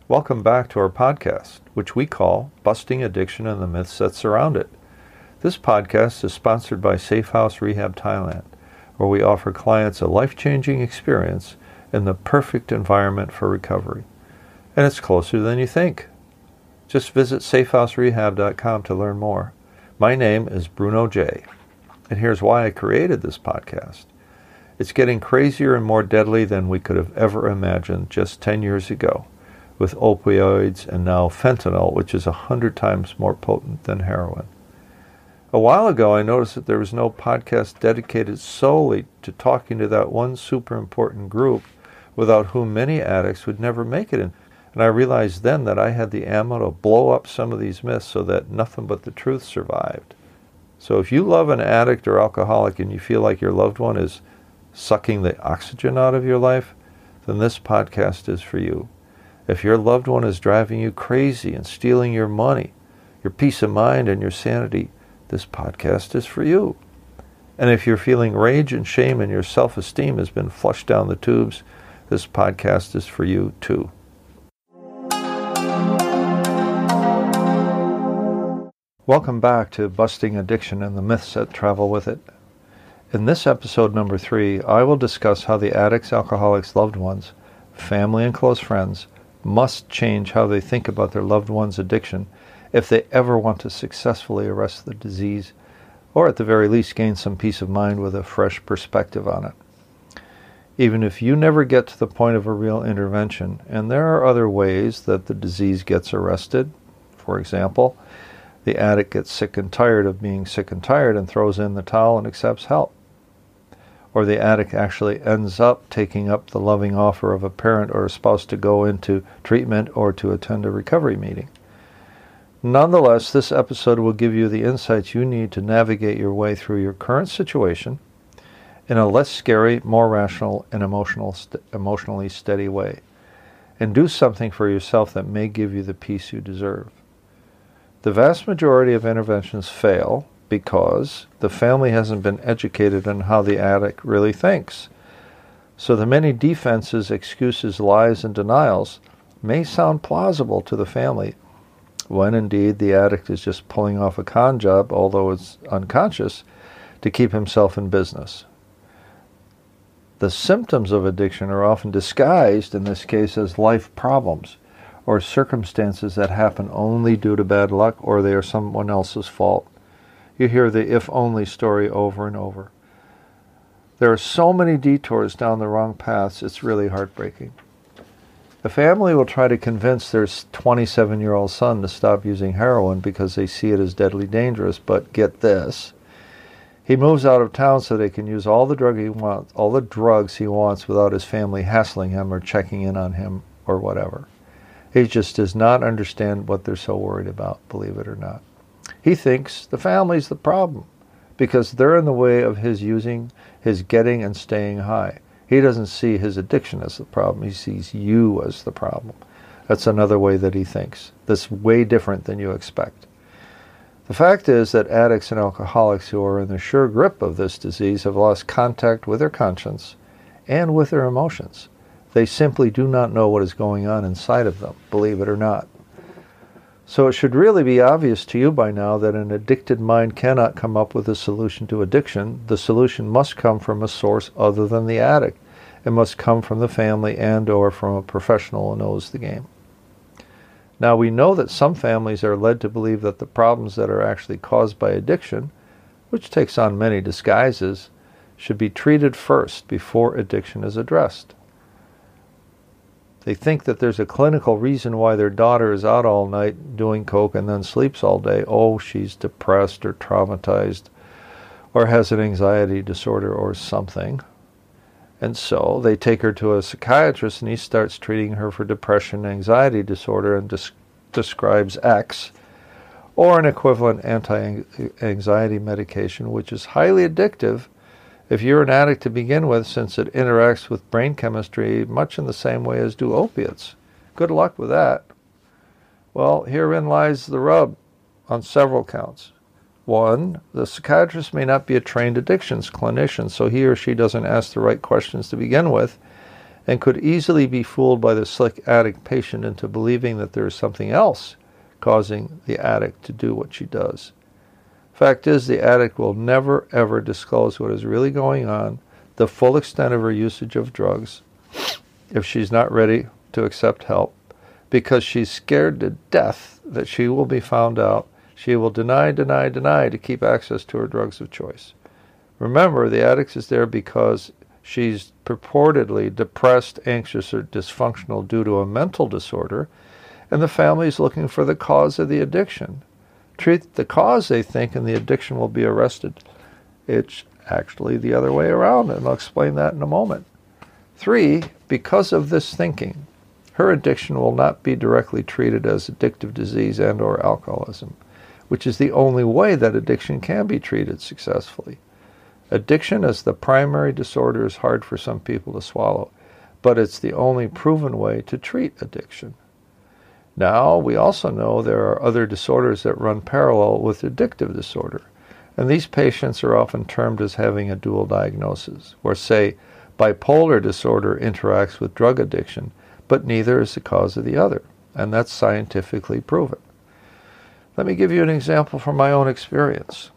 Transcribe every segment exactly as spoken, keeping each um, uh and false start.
Welcome back to our podcast, which we call Busting Addiction and the Myths That Surround It. This podcast is sponsored by Safe House Rehab Thailand, where we offer clients a life-changing experience in the perfect environment for recovery. And it's closer than you think. Just visit safe house rehab dot com to learn more. My name is Bruno J., and here's why I created this podcast. It's getting crazier and more deadly than we could have ever imagined just ten years ago, with opioids and now fentanyl, which is a hundred times more potent than heroin. A while ago, I noticed that there was no podcast dedicated solely to talking to that one super important group without whom many addicts would never make it in. And I realized then that I had the ammo to blow up some of these myths so that nothing but the truth survived. So if you love an addict or alcoholic and you feel like your loved one is sucking the oxygen out of your life, then this podcast is for you. If your loved one is driving you crazy and stealing your money, your peace of mind and your sanity, this podcast is for you. And if you're feeling rage and shame and your self-esteem has been flushed down the tubes, this podcast is for you too. Welcome back to Busting Addiction and the Myths That Travel With It. In this episode number three, I will discuss how the addict's, alcoholic's loved ones, family and close friends, must change how they think about their loved one's addiction if they ever want to successfully arrest the disease, or at the very least gain some peace of mind with a fresh perspective on it. Even if you never get to the point of a real intervention, and there are other ways that the disease gets arrested. For example, the addict gets sick and tired of being sick and tired and throws in the towel and accepts help. Or the addict actually ends up taking up the loving offer of a parent or a spouse to go into treatment or to attend a recovery meeting. Nonetheless, this episode will give you the insights you need to navigate your way through your current situation in a less scary, more rational, and emotional, st- emotionally steady way, and do something for yourself that may give you the peace you deserve. The vast majority of interventions fail because the family hasn't been educated on how the addict really thinks. So the many defenses, excuses, lies, and denials may sound plausible to the family, when indeed the addict is just pulling off a con job, although it's unconscious, to keep himself in business. The symptoms of addiction are often disguised, in this case, as life problems, or circumstances that happen only due to bad luck, or they are someone else's fault. You hear the if-only story over and over. There are so many detours down the wrong paths, it's really heartbreaking. The family will try to convince their twenty-seven-year-old son to stop using heroin because they see it as deadly dangerous, but get this. He moves out of town so they can use all the drug he wants, all the drugs he wants without his family hassling him or checking in on him or whatever. He just does not understand what they're so worried about, believe it or not. He thinks the family's the problem because they're in the way of his using, his getting and staying high. He doesn't see his addiction as the problem. He sees you as the problem. That's another way that he thinks. That's way different than you expect. The fact is that addicts and alcoholics who are in the sure grip of this disease have lost contact with their conscience and with their emotions. They simply do not know what is going on inside of them, believe it or not. So it should really be obvious to you by now that an addicted mind cannot come up with a solution to addiction. The solution must come from a source other than the addict. It must come from the family and or from a professional who knows the game. Now we know that some families are led to believe that the problems that are actually caused by addiction, which takes on many disguises, should be treated first before addiction is addressed. They think that there's a clinical reason why their daughter is out all night doing coke and then sleeps all day. Oh, she's depressed or traumatized or has an anxiety disorder or something. And so they take her to a psychiatrist and he starts treating her for depression and anxiety disorder and des- describes X or an equivalent anti-anxiety medication, which is highly addictive if you're an addict to begin with, since it interacts with brain chemistry much in the same way as do opiates. Good luck with that. Well, herein lies the rub on several counts. One, the psychiatrist may not be a trained addictions clinician, so he or she doesn't ask the right questions to begin with, and could easily be fooled by the slick addict patient into believing that there is something else causing the addict to do what she does. Fact is, the addict will never ever disclose what is really going on, the full extent of her usage of drugs, if she's not ready to accept help, because she's scared to death that she will be found out. She will deny, deny, deny to keep access to her drugs of choice. Remember, the addict is there because she's purportedly depressed, anxious, or dysfunctional due to a mental disorder, and the family is looking for the cause of the addiction. Treat the cause, they think, and the addiction will be arrested. It's actually the other way around, and I'll explain that in a moment. Three, because of this thinking, her addiction will not be directly treated as addictive disease and or alcoholism, which is the only way that addiction can be treated successfully. Addiction as the primary disorder is hard for some people to swallow, but it's the only proven way to treat addiction. Now, we also know there are other disorders that run parallel with addictive disorder, and these patients are often termed as having a dual diagnosis, where, say, bipolar disorder interacts with drug addiction, but neither is the cause of the other, and that's scientifically proven. Let me give you an example from my own experience.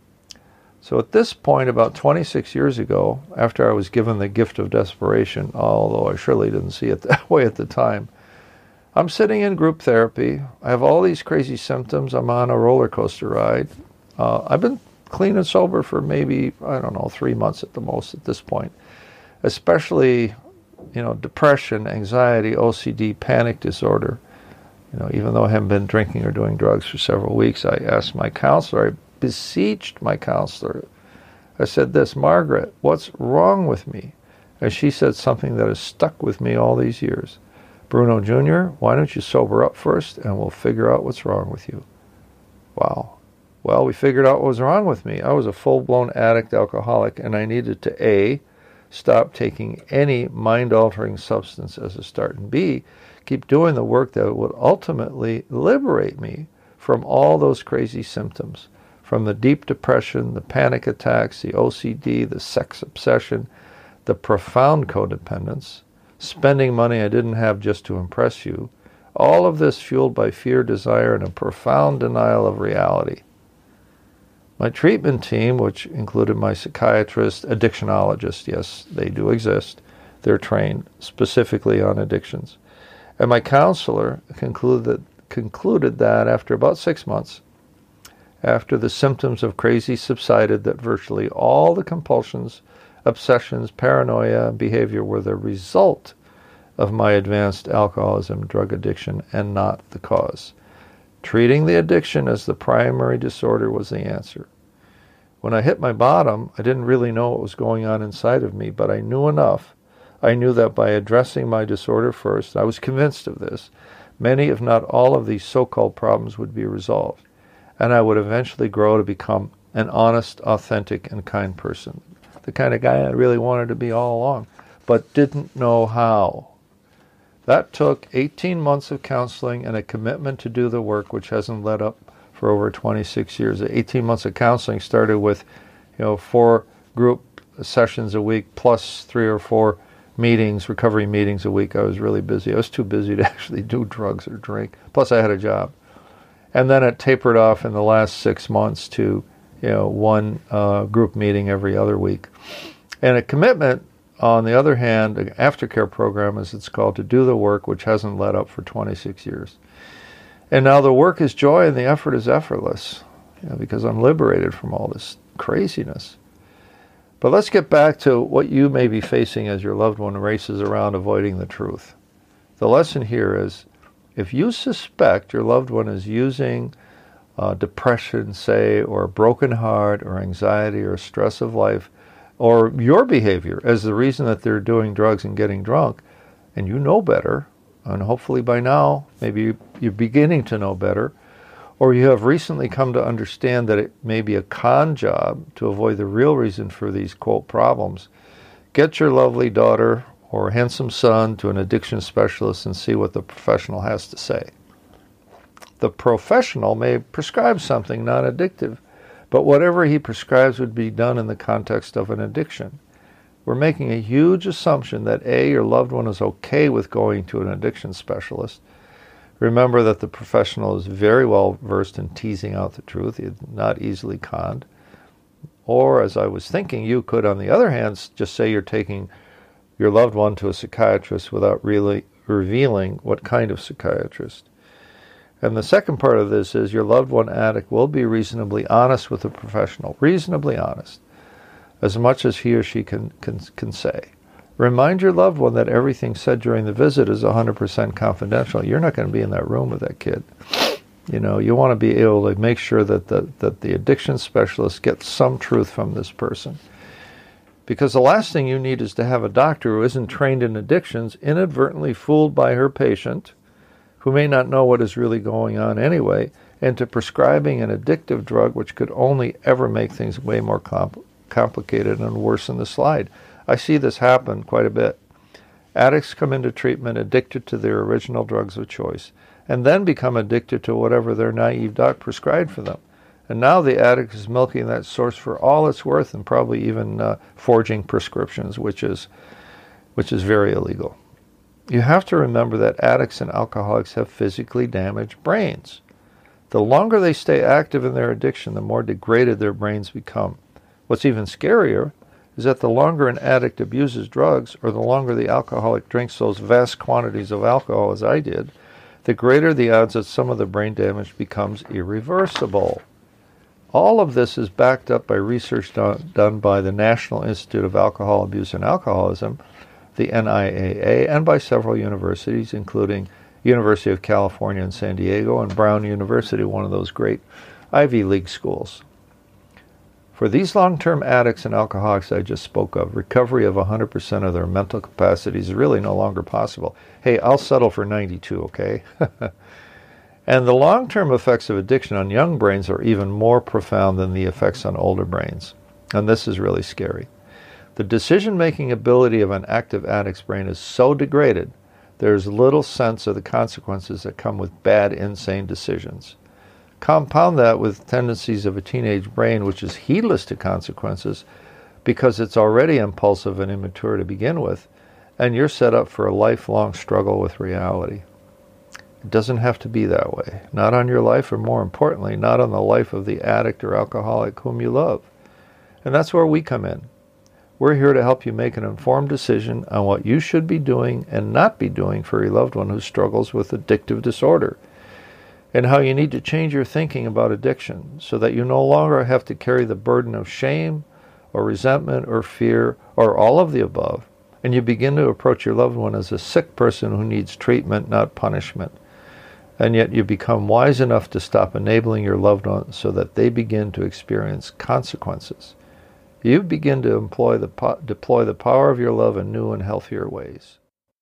So at this point, about twenty-six years ago, after I was given the gift of desperation, although I surely didn't see it that way at the time, I'm sitting in group therapy. I have all these crazy symptoms. I'm on a roller coaster ride. Uh, I've been clean and sober for maybe, I don't know, three months at the most at this point. Especially, you know, depression, anxiety, O C D, panic disorder. You know, even though I haven't been drinking or doing drugs for several weeks, I asked my counselor, I beseeched my counselor. I said this, Margaret, what's wrong with me? And she said something that has stuck with me all these years. Bruno Junior, why don't you sober up first and we'll figure out what's wrong with you. Wow. Well, we figured out what was wrong with me. I was a full-blown addict alcoholic, and I needed to A, stop taking any mind-altering substance as a start, and B, keep doing the work that would ultimately liberate me from all those crazy symptoms, from the deep depression, the panic attacks, the O C D, the sex obsession, the profound codependence, spending money I didn't have just to impress you, all of this fueled by fear, desire, and a profound denial of reality. My treatment team, which included my psychiatrist, addictionologist, yes, they do exist, they're trained specifically on addictions, and my counselor concluded, concluded that after about six months, after the symptoms of crazy subsided, that virtually all the compulsions, obsessions, paranoia, and behavior were the result of my advanced alcoholism, drug addiction, and not the cause. Treating the addiction as the primary disorder was the answer. When I hit my bottom, I didn't really know what was going on inside of me, but I knew enough. I knew that by addressing my disorder first, I was convinced of this, many if not all of these so-called problems would be resolved, and I would eventually grow to become an honest, authentic, and kind person. The kind of guy I really wanted to be all along, but didn't know how. That took eighteen months of counseling and a commitment to do the work, which hasn't let up for over twenty-six years. eighteen months of counseling started with, you know, four group sessions a week plus three or four meetings, recovery meetings a week. I was really busy. I was too busy to actually do drugs or drink. Plus I had a job. And then it tapered off in the last six months to, you know, one uh, group meeting every other week. And a commitment, on the other hand, an aftercare program, as it's called, to do the work, which hasn't let up for twenty-six years. And now the work is joy and the effort is effortless, you know, because I'm liberated from all this craziness. But let's get back to what you may be facing as your loved one races around avoiding the truth. The lesson here is, if you suspect your loved one is using uh, depression, say, or a broken heart, or anxiety, or stress of life, or your behavior as the reason that they're doing drugs and getting drunk, and you know better, and hopefully by now, maybe you're beginning to know better, or you have recently come to understand that it may be a con job to avoid the real reason for these, quote, problems, get your lovely daughter or handsome son to an addiction specialist and see what the professional has to say. The professional may prescribe something non-addictive, but whatever he prescribes would be done in the context of an addiction. we're making a huge assumption that A, your loved one is okay with going to an addiction specialist. Remember that the professional is very well versed in teasing out the truth. He's not easily conned. Or, as I was thinking, you could, on the other hand, just say you're taking your loved one to a psychiatrist without really revealing what kind of psychiatrist. And the second part of this is your loved one addict will be reasonably honest with the professional, reasonably honest, as much as he or she can, can, can say. Remind your loved one that everything said during the visit is one hundred percent confidential. You're not going to be in that room with that kid. You know, you want to be able to make sure that the, that the addiction specialist gets some truth from this person. Because the last thing you need is to have a doctor who isn't trained in addictions inadvertently fooled by her patient, who may not know what is really going on anyway, into prescribing an addictive drug which could only ever make things way more compl- complicated and worsen the slide. I see this happen quite a bit. Addicts come into treatment addicted to their original drugs of choice, and then become addicted to whatever their naive doc prescribed for them. And now the addict is milking that source for all it's worth and probably even uh, forging prescriptions, which is, which is very illegal. You have to remember that addicts and alcoholics have physically damaged brains. The longer they stay active in their addiction, the more degraded their brains become. What's even scarier is that the longer an addict abuses drugs, or the longer the alcoholic drinks those vast quantities of alcohol as I did, the greater the odds that some of the brain damage becomes irreversible. All of this is backed up by research done, done by the National Institute of Alcohol Abuse and Alcoholism, the N I A A, and by several universities, including University of California in San Diego and Brown University, one of those great Ivy League schools. For these long-term addicts and alcoholics I just spoke of, recovery of one hundred percent of their mental capacity is really no longer possible. Hey, I'll settle for ninety-two, okay? And the long-term effects of addiction on young brains are even more profound than the effects on older brains. And this is really scary. The decision-making ability of an active addict's brain is so degraded, there's little sense of the consequences that come with bad, insane decisions. Compound that with tendencies of a teenage brain which is heedless to consequences because it's already impulsive and immature to begin with, and you're set up for a lifelong struggle with reality. It doesn't have to be that way. Not on your life, or more importantly, not on the life of the addict or alcoholic whom you love. And that's where we come in. We're here to help you make an informed decision on what you should be doing and not be doing for your loved one who struggles with addictive disorder, and how you need to change your thinking about addiction so that you no longer have to carry the burden of shame or resentment or fear or all of the above, and you begin to approach your loved one as a sick person who needs treatment, not punishment. And yet you become wise enough to stop enabling your loved one so that they begin to experience consequences. You begin to employ the po- deploy the power of your love in new and healthier ways.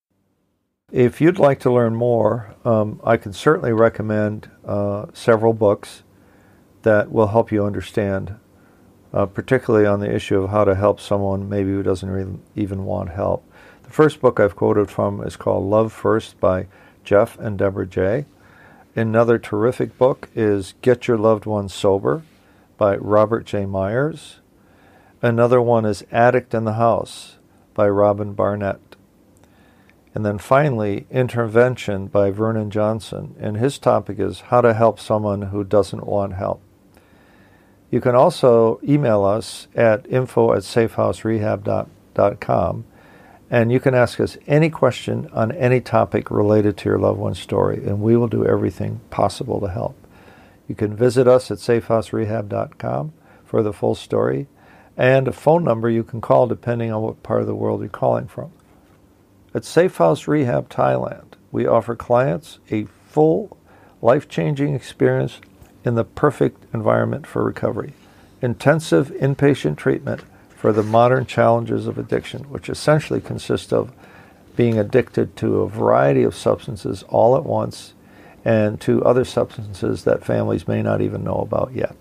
If you'd like to learn more, um, I can certainly recommend uh, several books that will help you understand, uh, particularly on the issue of how to help someone maybe who doesn't really even want help. The first book I've quoted from is called Love First by Jeff and Deborah J. Another terrific book is Get Your Loved Ones Sober by Robert J. Myers. Another one is Addict in the House by Robin Barnett. And then finally, Intervention by Vernon Johnson, and his topic is how to help someone who doesn't want help. You can also email us at info at safehouserehab dot com, and you can ask us any question on any topic related to your loved one's story, and we will do everything possible to help. You can visit us at safehouserehab dot com for the full story, and a phone number you can call depending on what part of the world you're calling from. At Safe House Rehab Thailand, we offer clients a full, life-changing experience in the perfect environment for recovery. Intensive inpatient treatment for the modern challenges of addiction, which essentially consist of being addicted to a variety of substances all at once and to other substances that families may not even know about yet.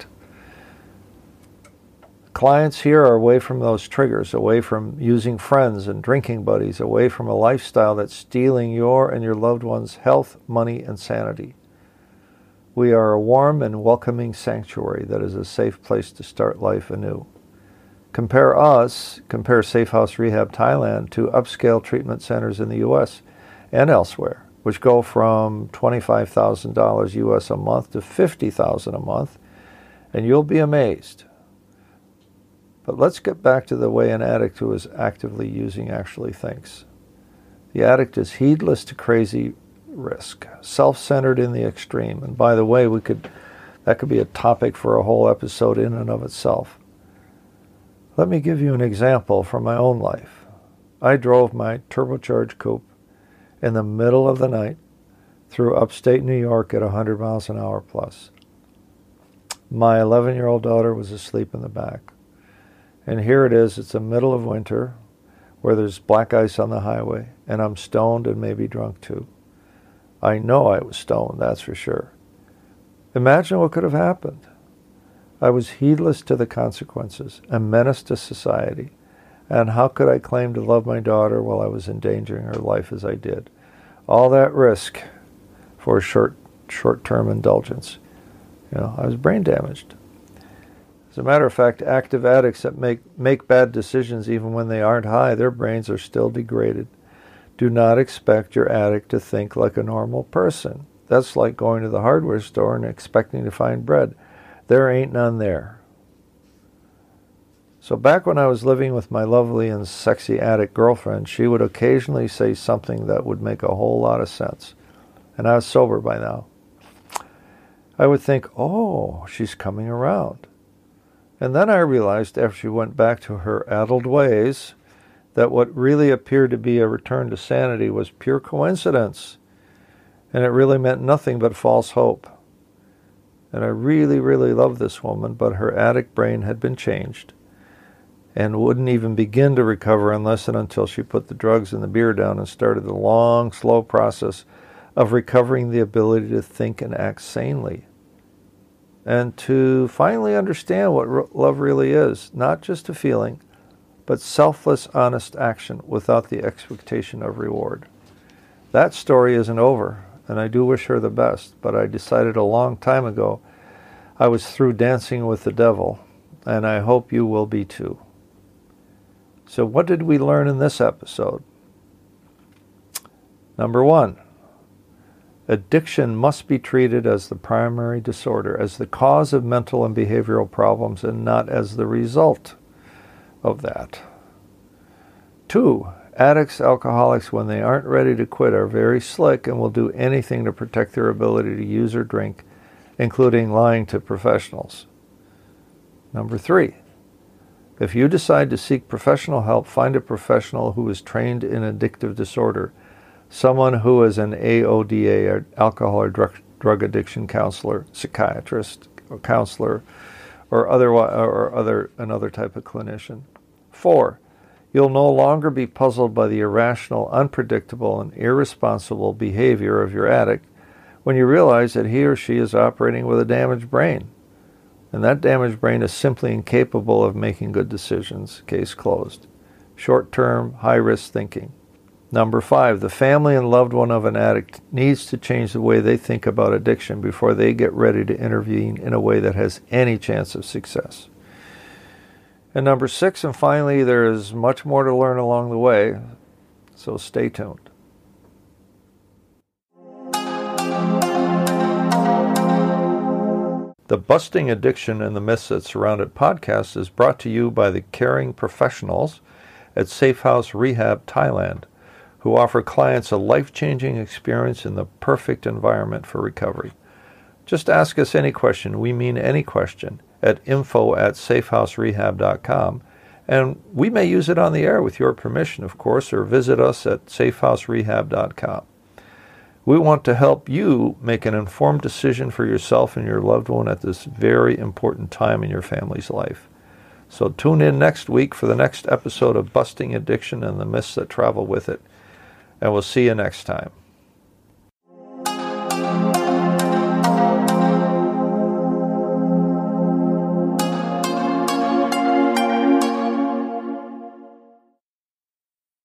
Clients here are away from those triggers, away from using friends and drinking buddies, away from a lifestyle that's stealing your and your loved one's health, money, and sanity. We are a warm and welcoming sanctuary that is a safe place to start life anew. Compare us, compare Safe House Rehab Thailand to upscale treatment centers in the U S and elsewhere, which go from twenty-five thousand dollars U S a month to fifty thousand dollars a month, and you'll be amazed. But let's get back to the way an addict who is actively using actually thinks. The addict is heedless to crazy risk, self-centered in the extreme. And by the way, we could that could be a topic for a whole episode in and of itself. Let me give you an example from my own life. I drove my turbocharged coupe in the middle of the night through upstate New York at one hundred miles an hour plus. My eleven-year-old daughter was asleep in the back. And here it is, it's the middle of winter, where there's black ice on the highway, and I'm stoned and maybe drunk too. I know I was stoned, that's for sure. Imagine what could have happened. I was heedless to the consequences, a menace to society. And how could I claim to love my daughter while I was endangering her life as I did? All that risk for a short, short-term indulgence. You know, I was brain damaged. As a matter of fact, active addicts that make, make bad decisions even when they aren't high, their brains are still degraded. Do not expect your addict to think like a normal person. That's like going to the hardware store and expecting to find bread. There ain't none there. So back when I was living with my lovely and sexy addict girlfriend, she would occasionally say something that would make a whole lot of sense. And I was sober by now. I would think, oh, she's coming around. And then I realized after she went back to her addled ways that what really appeared to be a return to sanity was pure coincidence. And it really meant nothing but false hope. And I really, really loved this woman, but her addict brain had been changed and wouldn't even begin to recover unless and until she put the drugs and the beer down and started the long, slow process of recovering the ability to think and act sanely. And to finally understand what love really is, not just a feeling, but selfless, honest action without the expectation of reward. That story isn't over, and I do wish her the best, but I decided a long time ago I was through dancing with the devil, and I hope you will be too. So what did we learn in this episode? Number one, addiction must be treated as the primary disorder, as the cause of mental and behavioral problems, and not as the result of that. Two, addicts, alcoholics, when they aren't ready to quit, are very slick and will do anything to protect their ability to use or drink, including lying to professionals. Number three, if you decide to seek professional help, find a professional who is trained in addictive disorder, someone who is an A O D A, or alcohol or drug, drug addiction counselor, psychiatrist, or counselor, or other or other another type of clinician. Four, you'll no longer be puzzled by the irrational, unpredictable, and irresponsible behavior of your addict when you realize that he or she is operating with a damaged brain. And that damaged brain is simply incapable of making good decisions. Case closed. Short-term, high-risk thinking. Number five, the family and loved one of an addict needs to change the way they think about addiction before they get ready to intervene in a way that has any chance of success. And number six, and finally, there is much more to learn along the way, so stay tuned. The Busting Addiction and the Myths That Surround It podcast is brought to you by the caring professionals at Safe House Rehab Thailand, who offer clients a life-changing experience in the perfect environment for recovery. Just ask us any question, we mean any question, at info at safehouserehab dot com, and we may use it on the air with your permission, of course, or visit us at safehouserehab dot com. We want to help you make an informed decision for yourself and your loved one at this very important time in your family's life. So tune in next week for the next episode of Busting Addiction and the Myths That Travel with It. And we'll see you next time.